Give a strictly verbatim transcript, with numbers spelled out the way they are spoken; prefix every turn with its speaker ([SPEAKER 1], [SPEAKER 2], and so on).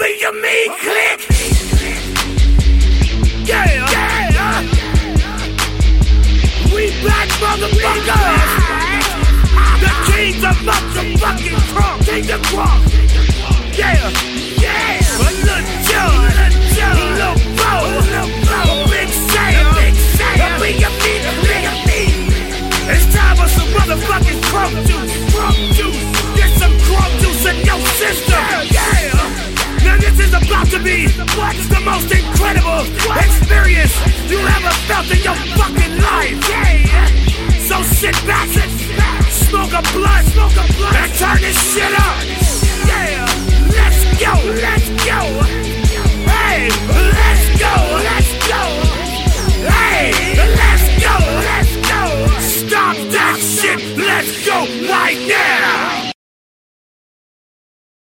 [SPEAKER 1] We your mean click. Yeah, yeah. We black motherfuckers. The kings of motherfucking crunk. King of crunk. Yeah, yeah. A little John, a little Bo, a Big Sam, a we your mean click. It's time for some motherfucking crunk juice. Crunk juice. Get some crunk juice in your system. Yeah. Now this is about to be what's the most incredible experience you ever felt in your fucking life. Yeah. So sit back, smoke a blunt, and turn this shit up. Yeah.